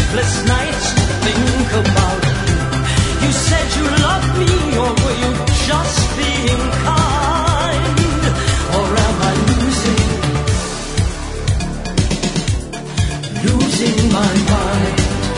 sleepless nights to think about you. You said you loved me, or were you just being kind? Or am I losing my mind?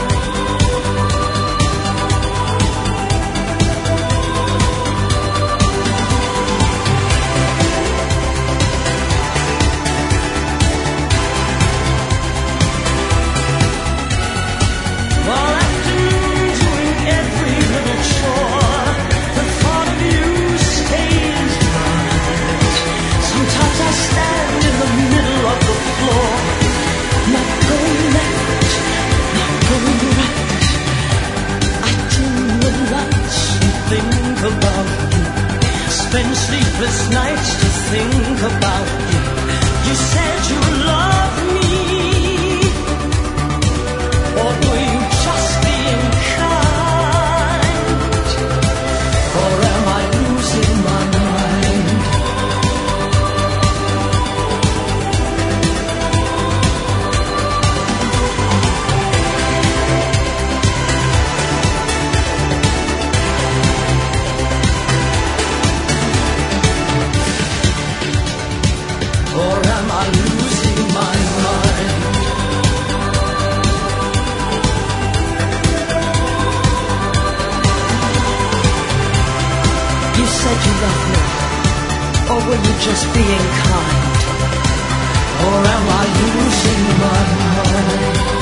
Spend sleepless nights to think about you. You said you loved me, or were you just being kind? Or am I losing my mind? Or am I losing my mind? You said you loved me, or were you just being kind? Or am I losing my mind?